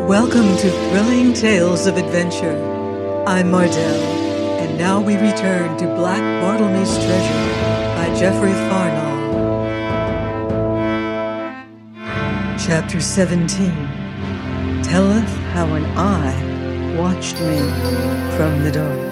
Welcome to Thrilling Tales of Adventure. I'm Mardell, and now we return to Black Bartlemy's Treasure by Geoffrey Farnall. Chapter 17 Telleth How an Eye Watched Me from the Dark.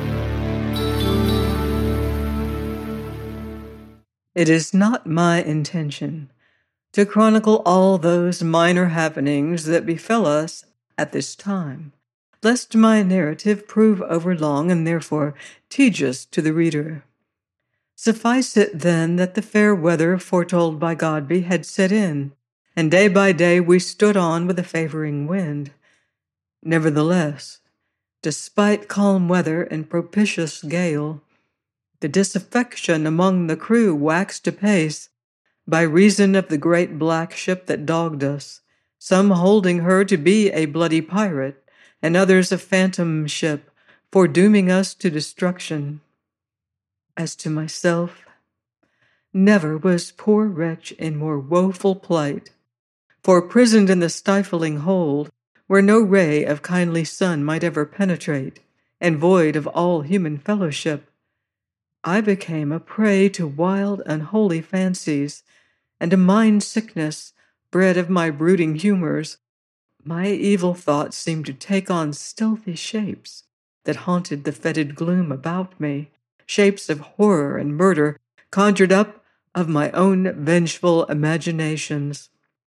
It is not my intention to chronicle all those minor happenings that befell us at this time, lest my narrative prove overlong and therefore tedious to the reader. Suffice it then that the fair weather foretold by Godby had set in, and day by day we stood on with a favoring wind. Nevertheless, despite calm weather and propitious gale, the disaffection among the crew waxed apace, by reason of the great black ship that dogged us, some holding her to be a bloody pirate, and others a phantom ship, foredooming us to destruction. As to myself, never was poor wretch in more woeful plight, for prisoned in the stifling hold, where no ray of kindly sun might ever penetrate, and void of all human fellowship, I became a prey to wild, unholy fancies, and a mind sickness bred of my brooding humors. My evil thoughts seemed to take on stealthy shapes that haunted the fetid gloom about me, shapes of horror and murder conjured up of my own vengeful imaginations.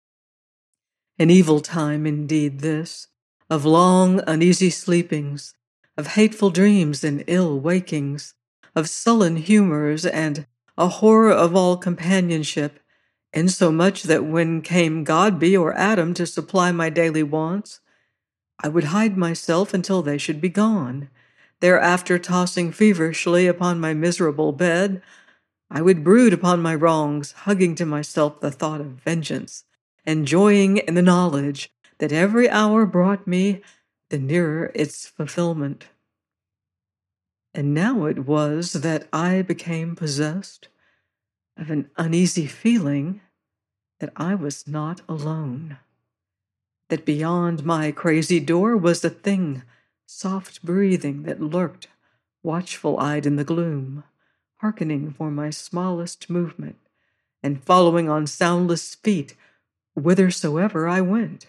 An evil time indeed this, of long uneasy sleepings, of hateful dreams and ill wakings, of sullen humors and a horror of all companionship, insomuch that when came Godby or Adam to supply my daily wants, I would hide myself until they should be gone. Thereafter, tossing feverishly upon my miserable bed, I would brood upon my wrongs, hugging to myself the thought of vengeance, and joying in the knowledge that every hour brought me the nearer its fulfillment. And now it was that I became possessed of an uneasy feeling that I was not alone, that beyond my crazy door was a thing soft-breathing that lurked, watchful-eyed in the gloom, hearkening for my smallest movement, and following on soundless feet whithersoever I went.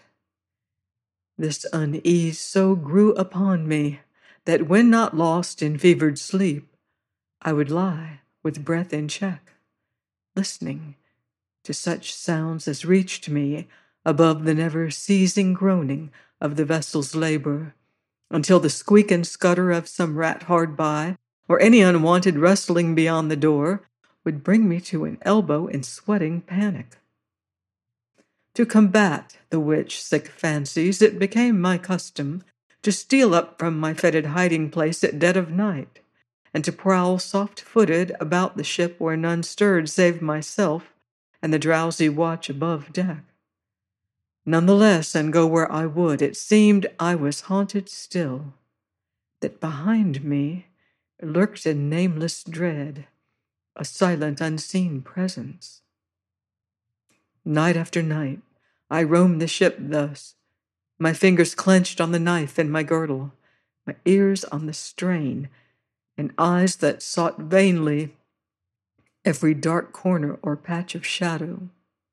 This unease so grew upon me that when not lost in fevered sleep, I would lie with breath in check, listening to such sounds as reached me above the never-ceasing groaning of the vessel's labor, until the squeak and scutter of some rat hard by, or any unwanted rustling beyond the door, would bring me to an elbow in sweating panic. To combat the which sick fancies, it became my custom to steal up from my fetid hiding-place at dead of night, and to prowl soft-footed about the ship where none stirred save myself and the drowsy watch above deck. None the less, and go where I would, it seemed I was haunted still, that behind me lurked a nameless dread, a silent, unseen presence. Night after night, I roamed the ship thus, my fingers clenched on the knife in my girdle, my ears on the strain, and eyes that sought vainly every dark corner or patch of shadow.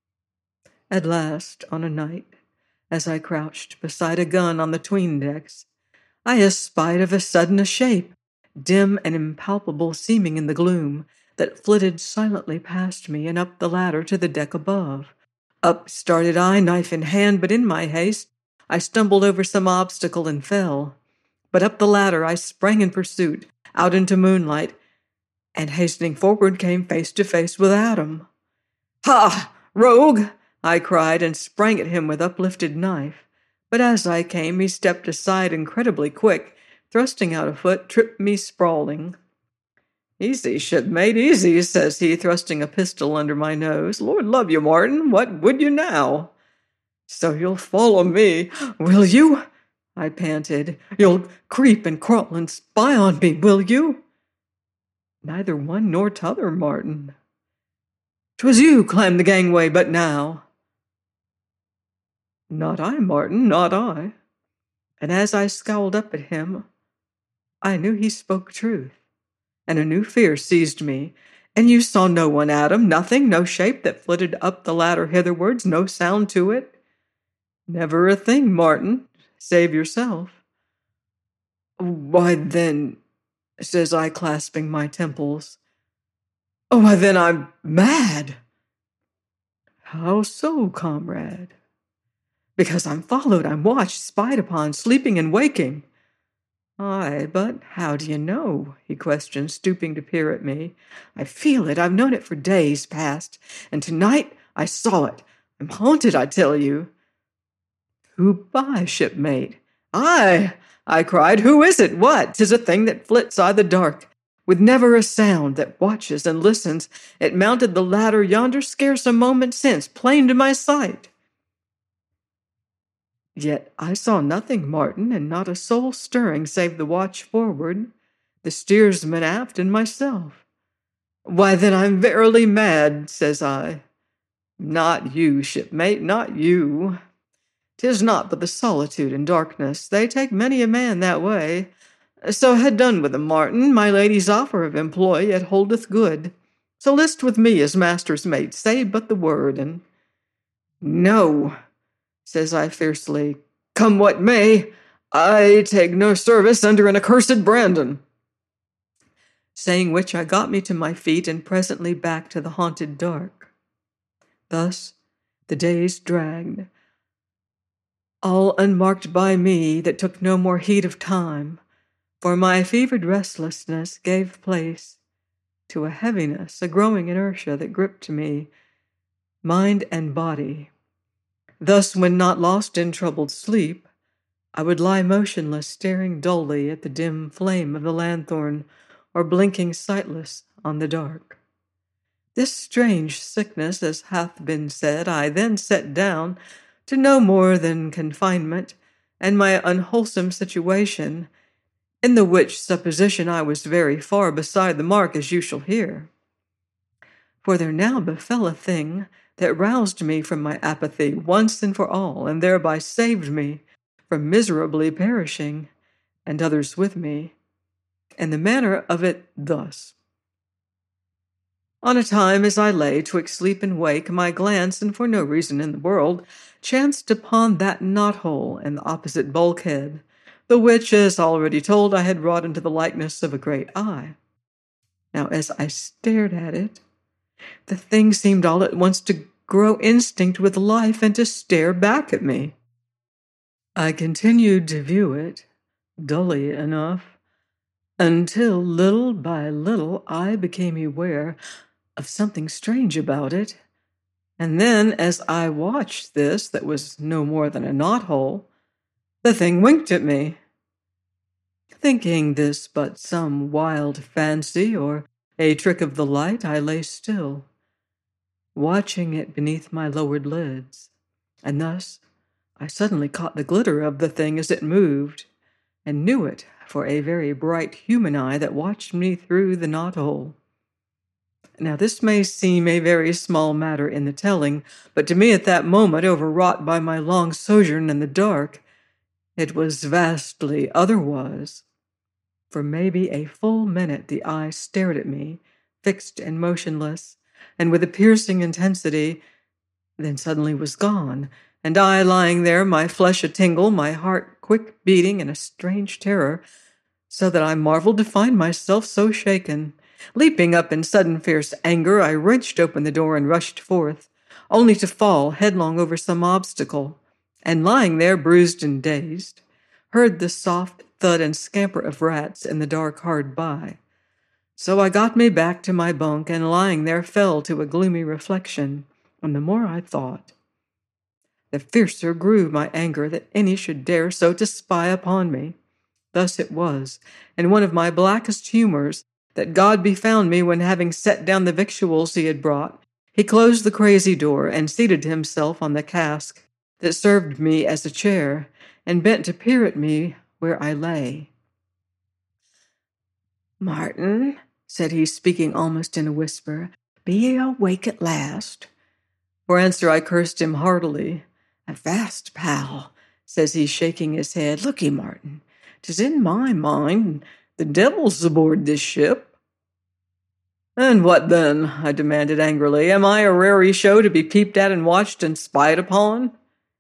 At last, on a night, as I crouched beside a gun on the 'tween-decks, I espied of a sudden a shape, dim and impalpable seeming in the gloom, that flitted silently past me and up the ladder to the deck above. Up started I, knife in hand, but in my haste I stumbled over some obstacle and fell. But up the ladder I sprang in pursuit, out into moonlight, and hastening forward came face to face with Adam. "Ha! Rogue!" I cried, and sprang at him with uplifted knife. But as I came, he stepped aside incredibly quick, thrusting out a foot, tripped me sprawling. "Easy, shipmate, easy," says he, thrusting a pistol under my nose. "Lord love you, Martin, what would you now?" "So you'll follow me, will you?" I panted. "You'll creep and crawl and spy on me, will you?" "Neither one nor t'other, Martin." "'Twas you climbed the gangway but now." Not I, Martin, not I. And as I scowled up at him, I knew he spoke truth, and a new fear seized me. And you saw no one, Adam, nothing, no shape that flitted up the ladder hitherwards, no sound to it? Never a thing, Martin, save yourself. Why then, says I, clasping my temples, why then I'm mad. How so, comrade? Because I'm followed, I'm watched, spied upon, sleeping and waking. Aye, but how do you know? He questioned, stooping to peer at me. I feel it. I've known it for days past, and tonight I saw it. I'm haunted, I tell you. Who by, shipmate? Aye, I cried. Who is it? What? 'Tis a thing that flits i' the dark, with never a sound, that watches and listens. It mounted the ladder yonder scarce a moment since, plain to my sight. Yet I saw nothing, Martin, and not a soul stirring save the watch forward, the steersman aft, and myself. Why, then I'm verily mad, says I. Not you, shipmate, not you. 'Tis not but the solitude and darkness. They take many a man that way. So had done with them, Martin. My lady's offer of employ yet holdeth good. So list with me as master's mate. Say but the word, and... No, says I fiercely. Come what may, I take no service under an accursed Brandon. Saying which, I got me to my feet and presently back to the haunted dark. Thus the days dragged, all unmarked by me that took no more heed of time, for my fevered restlessness gave place to a heaviness, a growing inertia that gripped me, mind and body. Thus, when not lost in troubled sleep, I would lie motionless, staring dully at the dim flame of the lanthorn, or blinking sightless on the dark. This strange sickness, as hath been said, I then set down to no more than confinement, and my unwholesome situation, in the which supposition I was very far beside the mark, as you shall hear. For there now befell a thing that roused me from my apathy once and for all, and thereby saved me from miserably perishing, and others with me. And the manner of it thus. On a time as I lay twixt sleep and wake, my glance, and for no reason in the world, chanced upon that knot-hole in the opposite bulkhead, the which, as already told, I had wrought into the likeness of a great eye. Now, as I stared at it, the thing seemed all at once to grow instinct with life and to stare back at me. I continued to view it, dully enough, until little by little I became aware of something strange about it. And then, as I watched this that was no more than a knothole, the thing winked at me. Thinking this but some wild fancy or a trick of the light, I lay still, watching it beneath my lowered lids, and thus I suddenly caught the glitter of the thing as it moved, and knew it for a very bright human eye that watched me through the knothole. Now this may seem a very small matter in the telling, but to me at that moment, overwrought by my long sojourn in the dark, it was vastly otherwise. For maybe a full minute the eye stared at me, fixed and motionless, and with a piercing intensity, then suddenly was gone, and I lying there, my flesh a-tingle, my heart quick beating in a strange terror, so that I marveled to find myself so shaken. Leaping up in sudden fierce anger, I wrenched open the door and rushed forth, only to fall headlong over some obstacle, and lying there bruised and dazed, heard the soft thud and scamper of rats in the dark hard by. So I got me back to my bunk, and lying there fell to a gloomy reflection, and the more I thought, the fiercer grew my anger that any should dare so to spy upon me. Thus it was, in one of my blackest humors, that God befound me when, having set down the victuals he had brought, he closed the crazy door and seated himself on the cask that served me as a chair, and bent to peer at me where I lay. "Martin," said he, speaking almost in a whisper, "be ye awake at last?" For answer I cursed him heartily, Fast, pal, says he, shaking his head. Look ye, Martin, 'tis in my mind the devil's aboard this ship. And what then? I demanded angrily. Am I a raree show to be peeped at and watched and spied upon?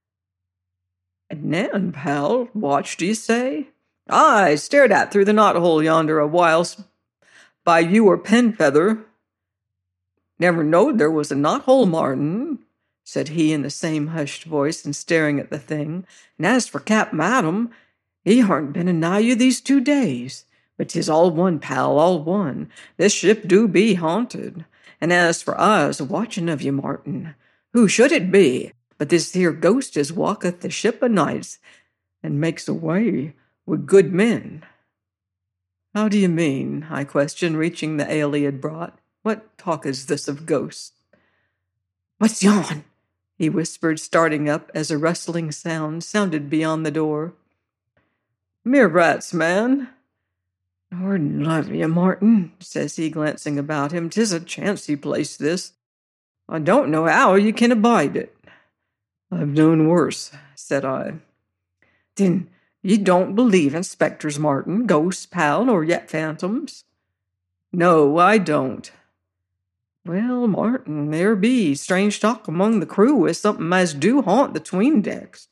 Nan, pal, watched, ye say? Aye, stared at through the knothole yonder a whilst by you or Penfeather. Never knowed there was a knothole, Martin, said he in the same hushed voice and staring at the thing. And as for Cap Madam, he harn't been anigh you these 2 days. But 'tis all one, pal, all one. This ship do be haunted. And as for us watching of you, Martin, who should it be but this here ghost as walketh the ship o' nights and makes away with good men? How do you mean? I questioned, reaching the ale he had brought. What talk is this of ghosts? What's yon? He whispered, starting up as a rustling sound sounded beyond the door. Mere rats, man. Lord love you, Martin, says he, glancing about him. 'Tis a chancy place, this. I don't know how you can abide it. I've known worse, said I. Then you don't believe in spectres, Martin, ghosts, pal, nor yet phantoms? No, I don't. Well, Martin, there be strange talk among the crew as something as do haunt the 'tween decks.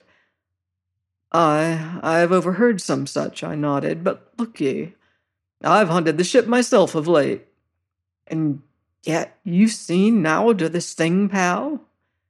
I've overheard some such, I nodded, but look ye, I've hunted the ship myself of late. And yet you've seen now to this thing, pal?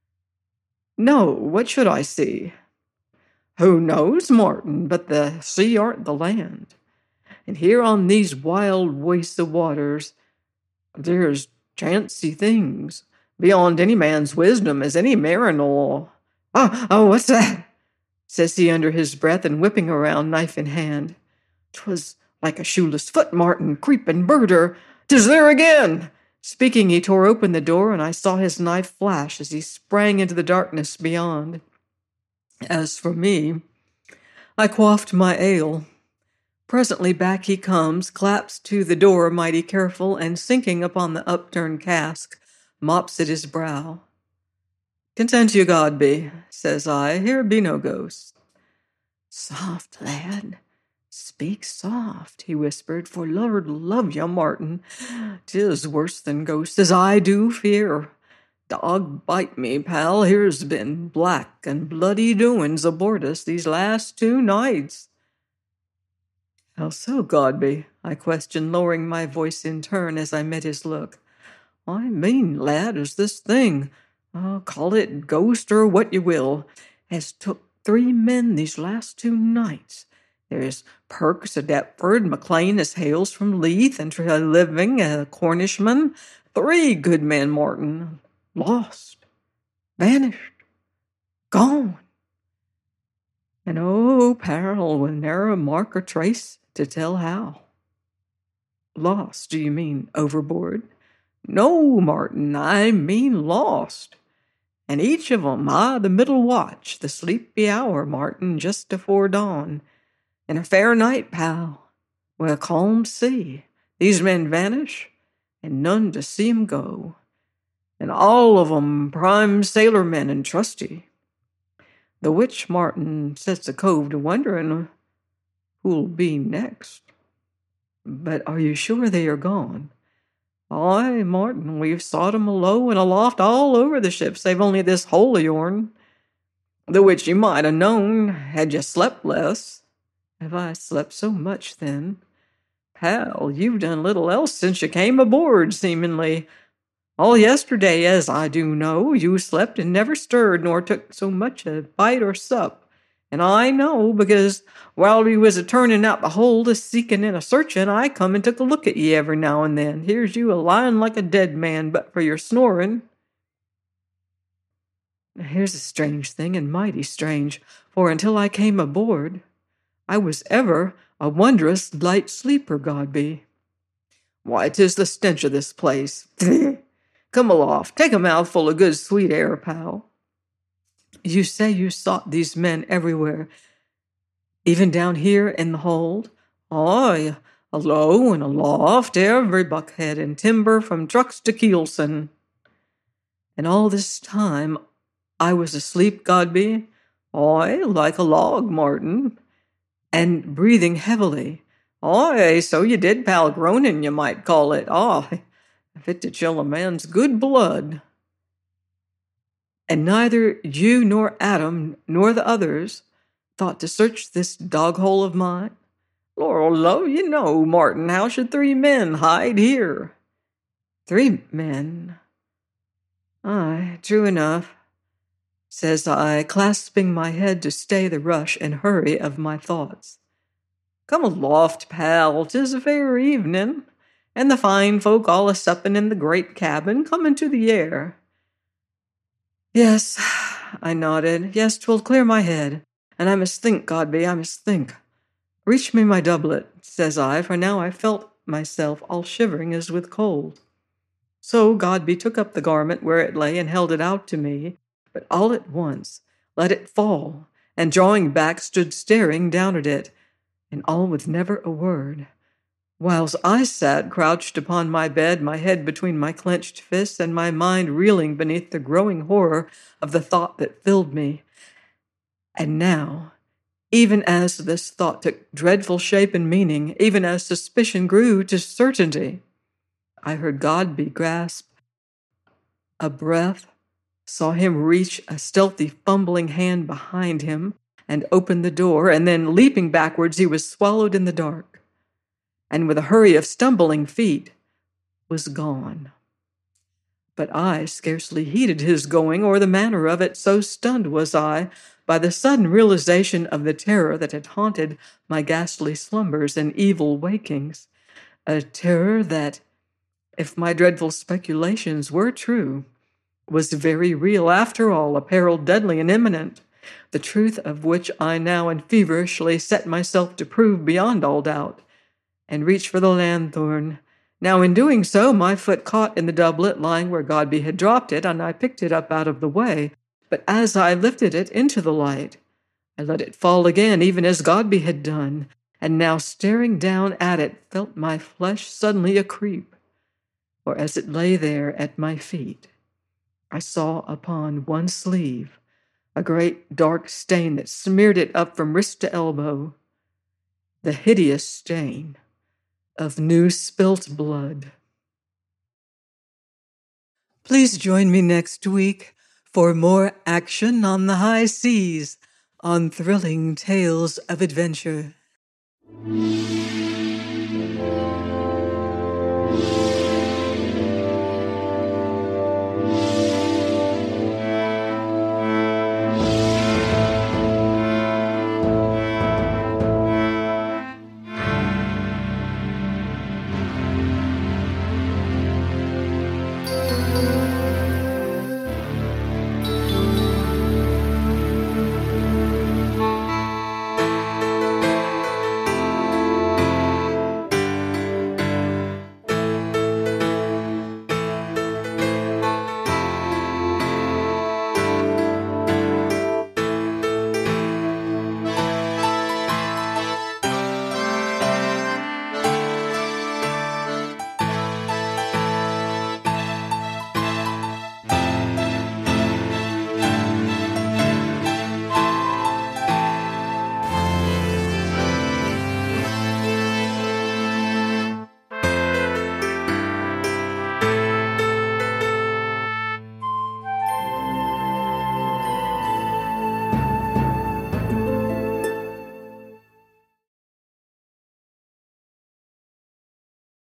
No, what should I see? Who knows, Martin, but the sea aren't the land. And here on these wild wastes of waters, there's chancy things, beyond any man's wisdom, as any mariner. Oh, what's that? Says he under his breath and whipping around, knife in hand. 'Twas like a shoeless foot, Martin, creeping birder. 'Tis there again! Speaking, he tore open the door, and I saw his knife flash as he sprang into the darkness beyond. As for me, I quaffed my ale. Presently back he comes, claps to the door mighty careful, and sinking upon the upturned cask, mops at his brow. Content you, God be, says I, here be no ghosts. Soft, lad, speak soft, he whispered, for Lord love you, Martin, 'tis worse than ghosts, as I do fear. Dog bite me, pal, here's been black and bloody doings aboard us these last 2 nights. How so, Godby? I questioned, lowering my voice in turn as I met his look. I mean, lad, is this thing, call it ghost or what you will, has took 3 men these last 2 nights. There's Perks of Deptford, McLean as hails from Leith, and Treliving, a Cornishman. 3 good men, Martin. Lost. Vanished. Gone. And oh, peril, with ne'er a mark or trace to tell how. Lost, do you mean overboard? No, Martin, I mean lost. And each of 'em, the middle watch, the sleepy hour, Martin, just afore dawn. In a fair night, pal, with a calm sea, these men vanish, and none to see 'em go. And all of 'em prime sailor men and trusty. The which, Martin, sets a cove to wondering who'll be next. But are you sure they are gone? Aye, Martin, we've sought 'em alow and aloft all over the ship, save only this hole of yourn, the which you might have known had you slept less. Have I slept so much, then? Pal, you've done little else since you came aboard, seemingly. All yesterday, as I do know, you slept and never stirred, nor took so much a bite or sup. And I know, because while we was a-turning out the hold, a-seeking and a-searching, I come and took a look at ye every now and then. Here's you a-lying like a dead man, but for your snoring. Here's a strange thing, and mighty strange, for until I came aboard, I was ever a wondrous light sleeper, Godby. Why, 'tis the stench of this place. Come aloft, take a mouthful of good sweet air, pal. You say you sought these men everywhere, even down here in the hold? Aye, alow and aloft, every buckhead and timber from trucks to keelson. And all this time I was asleep, Godby, "Aye, like a log, Martin," and breathing heavily. "Aye, so you did, pal, groaning, you might call it. Aye, fit to chill a man's good blood. And neither you nor Adam nor the others thought to search this dog hole of mine? Lord love you, no, Martin, how should 3 men hide here?" 3 men? Aye, true enough, says I, clasping my head to stay the rush and hurry of my thoughts. "Come aloft, pal, 'tis a fair evening, and the fine folk all a supping in the great cabin. Come into the air." "Yes," I nodded. "Yes, 'twill clear my head, and I must think, Godby, I must think. Reach me my doublet," says I, for now I felt myself all shivering as with cold. So Godby took up the garment where it lay and held it out to me, but all at once let it fall, and drawing back stood staring down at it, and all with never a word, whilst I sat crouched upon my bed, my head between my clenched fists, and my mind reeling beneath the growing horror of the thought that filled me. And now, even as this thought took dreadful shape and meaning, even as suspicion grew to certainty, I heard Godby grasp a breath, saw him reach a stealthy, fumbling hand behind him and open the door, and then, leaping backwards, he was swallowed in the dark, and with a hurry of stumbling feet, was gone. But I scarcely heeded his going or the manner of it, so stunned was I by the sudden realization of the terror that had haunted my ghastly slumbers and evil wakings, a terror that, if my dreadful speculations were true, was very real after all, a peril deadly and imminent, the truth of which I now and feverishly set myself to prove beyond all doubt, and reach for the lanthorn. Now, in doing so, my foot caught in the doublet lying where Godby had dropped it, and I picked it up out of the way. But as I lifted it into the light, I let it fall again, even as Godby had done, and now, staring down at it, felt my flesh suddenly a creep. For as it lay there at my feet, I saw upon one sleeve a great dark stain that smeared it up from wrist to elbow, the hideous stain of new spilt blood. Please join me next week for more action on the high seas on thrilling tales of adventure.